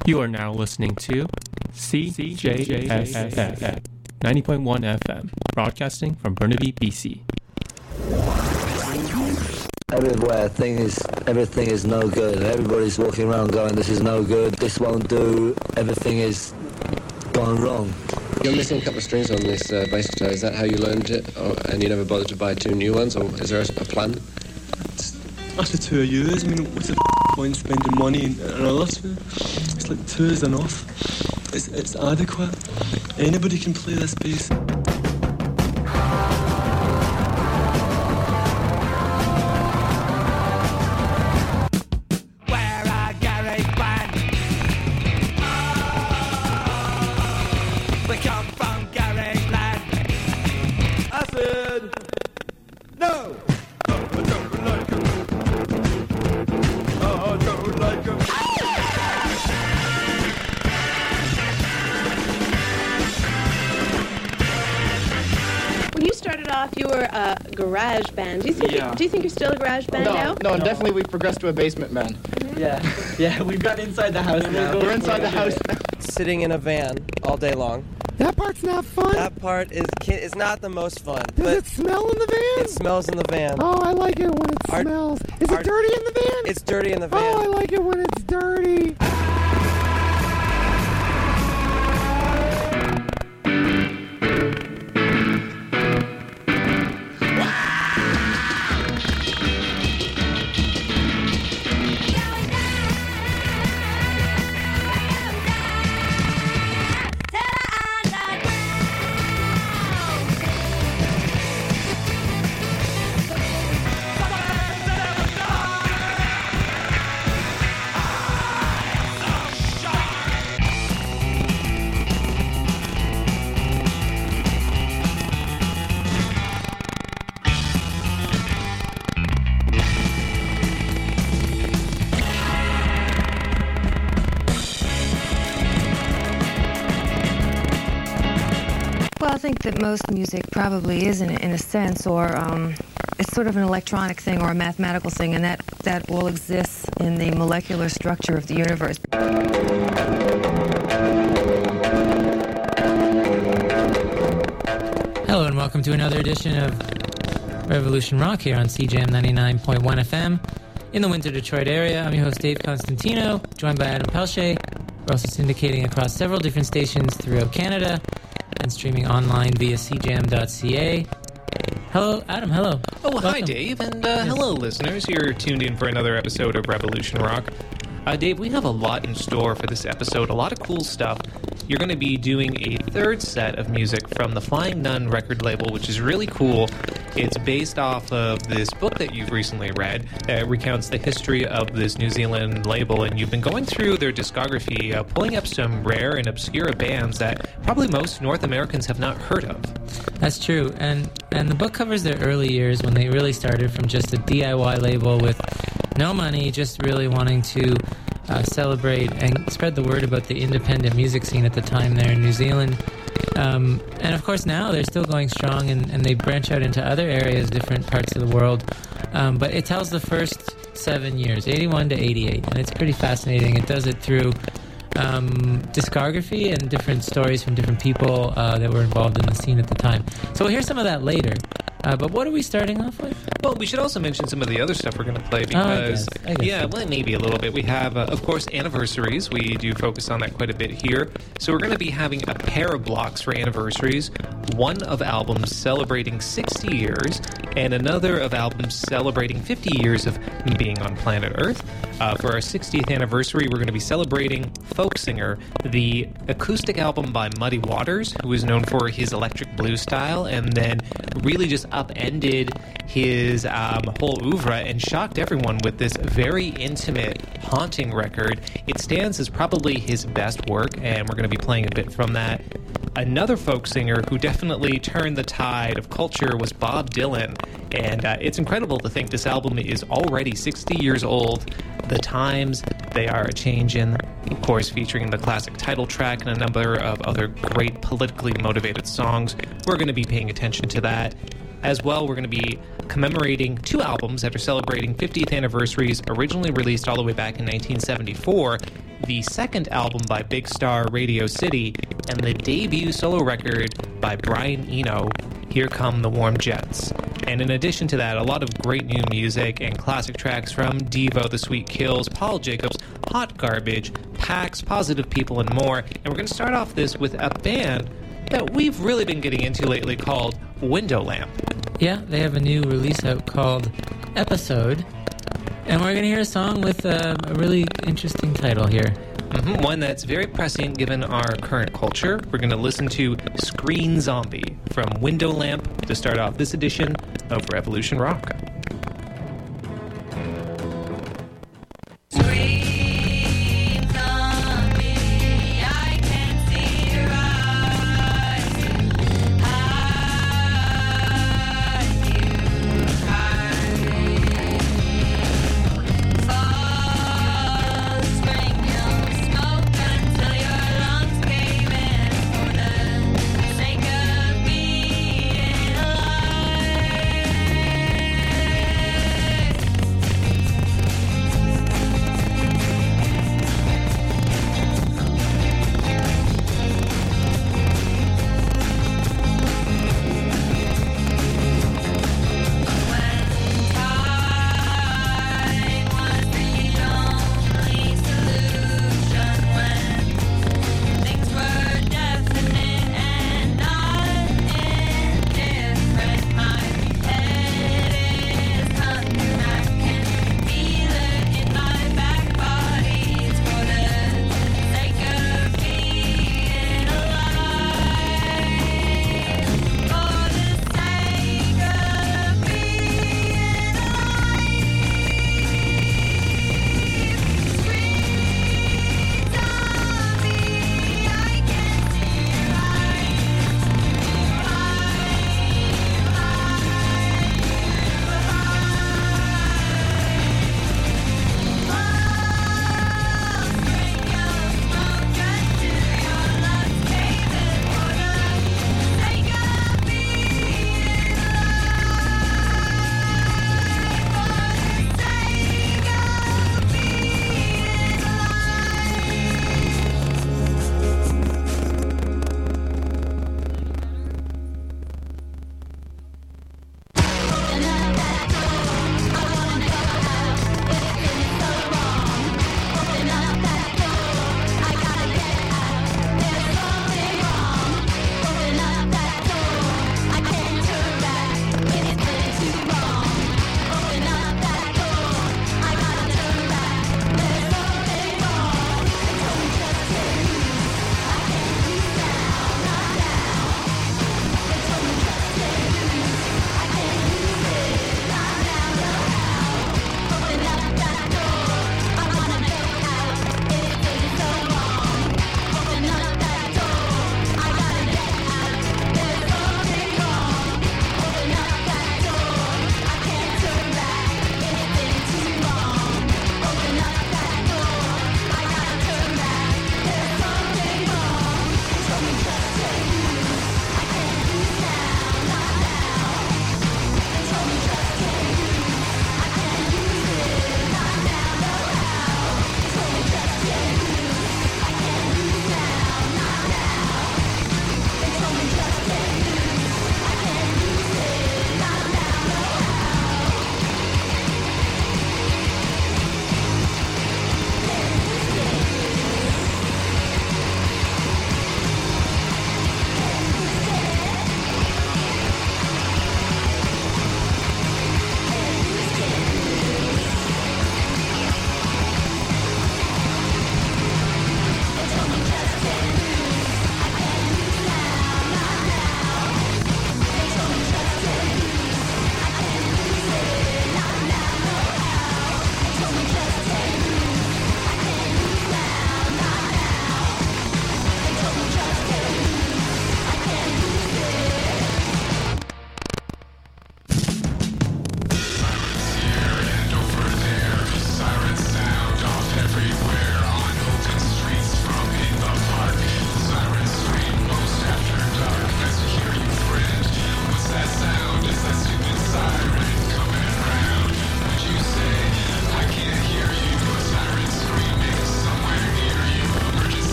You are now listening to CJSF 90.1 FM, broadcasting from Burnaby, BC. Everywhere, everything is no good. Everybody's walking around going, this is no good, this won't do, everything is gone wrong. You're missing a couple of strings on this bass guitar. Is that how you learned it? And you never bothered to buy two new ones? Or is there a plan? After 2 years, I mean, what's the point spending money on others? It's like 2 is enough. It's adequate. Anybody can play this bass. You were a garage band. Do you think you're still a garage band now? No, definitely we've progressed to a basement band. Mm-hmm. Yeah, we've got inside the house now. We're inside the house now. Sitting in a van all day long. That part's not fun. That part is not the most fun. Does it smell in the van? It smells in the van. Oh, I like it when it smells. Is it dirty in the van? It's dirty in the van. Oh, I like it when it's dirty. Well, I think that most music probably is in a sense, or it's sort of an electronic thing or a mathematical thing, and that all exists in the molecular structure of the universe. Hello and welcome to another edition of Revolution Rock here on CJM 99.1 FM in the Windsor, Detroit area. I'm your host Dave Constantino, joined by Adam Pelche. We're also syndicating across several different stations throughout Canada and streaming online via cjam.ca. Hello, Adam. Hello. Oh, welcome. Hi, Dave, and hello, listeners. You're tuned in for another episode of Revolution Rock. Dave, we have a lot in store for this episode, a lot of cool stuff. You're going to be doing a third set of music from the Flying Nun record label, which is really cool. It's based off of this book that you've recently read that recounts the history of this New Zealand label, and you've been going through their discography, pulling up some rare and obscure bands that probably most North Americans have not heard of. That's true, and the book covers their early years when they really started from just a DIY label with no money, just really wanting to celebrate and spread the word about the independent music scene at the time there in New Zealand. And of course now they're still going strong, and they branch out into other areas, different parts of the world. But it tells the first 7 years, 81 to 88, and it's pretty fascinating. It does it through discography and different stories from different people that were involved in the scene at the time. So we'll hear some of that later. But what are we starting off with? Well, we should also mention some of the other stuff we're going to play because, I guess yeah, well, maybe a little bit. We have, of course, anniversaries. We do focus on that quite a bit here. So we're going to be having a pair of blocks for anniversaries, one of albums celebrating 60 years and another of albums celebrating 50 years of being on planet Earth. For our 60th anniversary, we're going to be celebrating Folk Singer, the acoustic album by Muddy Waters, who is known for his electric blues style, and then really just upended his whole oeuvre and shocked everyone with this very intimate, haunting record. It stands as probably his best work, and we're going to be playing a bit from that. Another folk singer who definitely turned the tide of culture was Bob Dylan, and it's incredible to think this album is already 60 years old. The times, they are a-changin', of course featuring the classic title track and a number of other great politically motivated songs. We're going to be paying attention to that. As well, we're going to be commemorating 2 albums that are celebrating 50th anniversaries, originally released all the way back in 1974. The second album by Big Star, Radio City, and the debut solo record by Brian Eno, Here Come the Warm Jets. And in addition to that, a lot of great new music and classic tracks from Devo, The Sweet Kills, Paul Jacobs, Hot Garbage, Pax, Positive People, and more. And we're going to start off this with a band that we've really been getting into lately called Window Lamp. Yeah, they have a new release out called Episode. And we're going to hear a song with a really interesting title here. One that's very prescient given our current culture. We're going to listen to Screen Zombie from Window Lamp to start off this edition of Revolution Rock. Sake of being alive.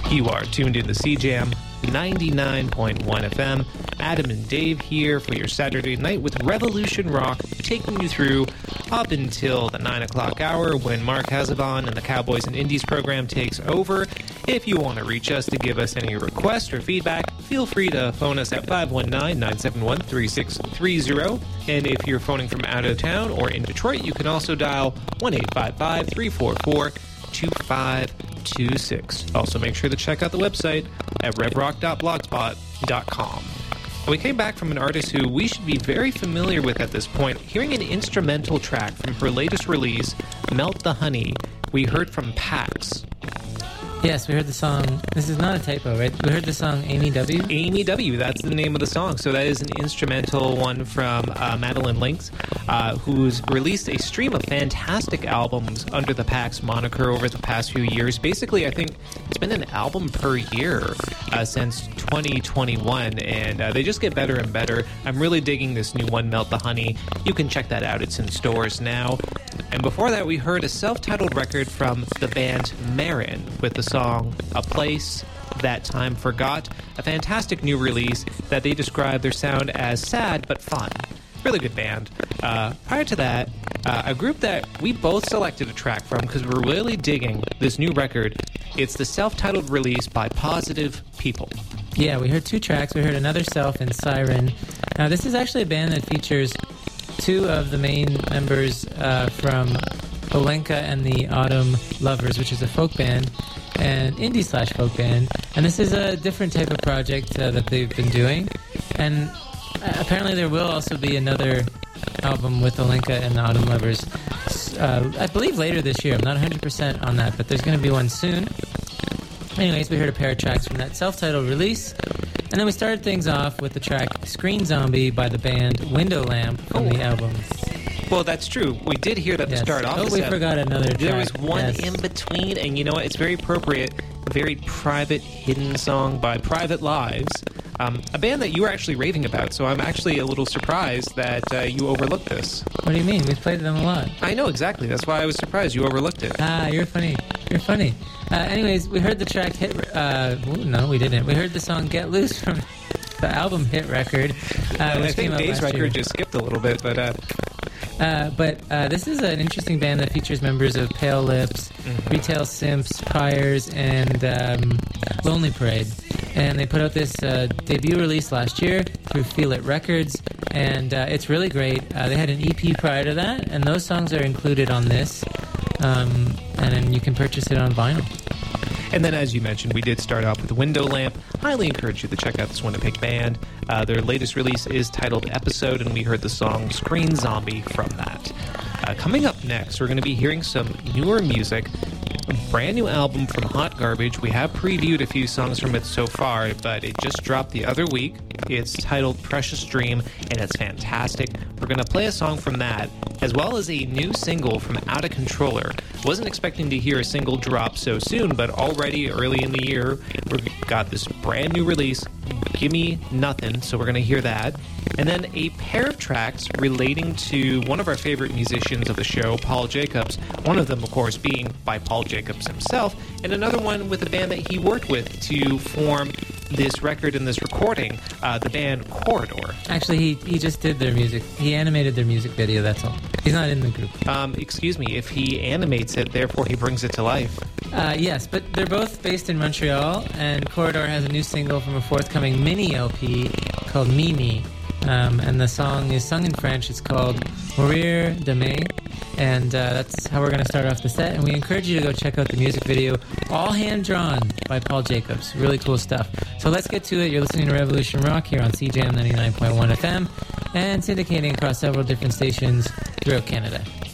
You are tuned in to CJAM 99.1 FM. Adam and Dave here for your Saturday night with Revolution Rock, taking you through up until the 9 o'clock hour when Mark Hazabon and the Cowboys and Indies program takes over. If you want to reach us to give us any requests or feedback, feel free to phone us at 519-971-3630. And if you're phoning from out of town or in Detroit, you can also dial 1-855-344-2526. Also, make sure to check out the website at revrock.blogspot.com. We came back from an artist who we should be very familiar with at this point, hearing an instrumental track from her latest release, Melt the Honey. We heard from Pax. Yes, we heard the song. This is not a typo, right? We heard the song Amy W. Amy W. That's the name of the song. So that is an instrumental one from Madeline Lynx, who's released a stream of fantastic albums under the Pax moniker over the past few years. Basically, I think it's been an album per year since 2021, and they just get better and better. I'm really digging this new one, Melt the Honey. You can check that out. It's in stores now. And before that, we heard a self-titled record from the band Marin with the song A Place That Time Forgot, a fantastic new release that they describe their sound as sad but fun. Really good band. Prior to that, a group that we both selected a track from because we're really digging this new record. It's the self-titled release by Positive People. Yeah, we heard two tracks. We heard Another Self and Siren. Now, this is actually a band that features two of the main members from Olenka and the Autumn Lovers, which is a folk band and indie/folk band. And this is a different type of project that they've been doing. And apparently there will also be another album with Olenka and the Autumn Lovers, I believe later this year. I'm not 100% on that, but there's going to be one soon. Anyways, we heard a pair of tracks from that self-titled release. And then we started things off with the track Screen Zombie by the band Window Lamp from the album. Well, that's true. We did hear that to start off. Oh, we forgot another track. There was one in between, and you know what? It's very appropriate. A very private, hidden song by Private Lives, a band that you were actually raving about, so I'm actually a little surprised that you overlooked this. What do you mean? We've played them a lot. I know, exactly. That's why I was surprised you overlooked it. You're funny. You're funny. Anyways, we heard the track Hit... no, we didn't. We heard the song Get Loose from the album Hit Record, which I came think out Dave's last year. record just skipped a little bit, but this is an interesting band that features members of Pale Lips, Retail Simps, Pyres, and Lonely Parade. And they put out this debut release last year through Feel It Records, and it's really great. They had an EP prior to that, and those songs are included on this, and then you can purchase it on vinyl. And then, as you mentioned, we did start off with Window Lamp. Highly encourage you to check out this Winnipeg band. Their latest release is titled Episode, and we heard the song Screen Zombie from that. Coming up next, we're going to be hearing some newer music. A brand new album from Hot Garbage. We have previewed a few songs from it so far, but it just dropped the other week. It's titled Precious Dream, and it's fantastic. We're going to play a song from that, as well as a new single from Out of Controller. Wasn't expecting to hear a single drop so soon, but already early in the year, we've got this brand new release, Gimme Nothing, so we're going to hear that. And then a pair of tracks relating to one of our favorite musicians of the show, Paul Jacobs. One of them, of course, being by Paul Jacobs himself, and another one with a band that he worked with to form this record and this recording, the band Corridor. Actually, he just did their music. He animated their music video, that's all. He's not in the group. Excuse me, if he animates it, therefore he brings it to life. Yes, but they're both based in Montreal, and Corridor has a new single from a forthcoming mini LP called Mimi. And the song is sung in French. It's called Mourir Demain, and that's how we're going to start off the set. And we encourage you to go check out the music video, all hand-drawn by Paul Jacobs. Really cool stuff. So let's get to it. You're listening to Revolution Rock here on CJAM 99.1 FM and syndicating across several different stations throughout Canada.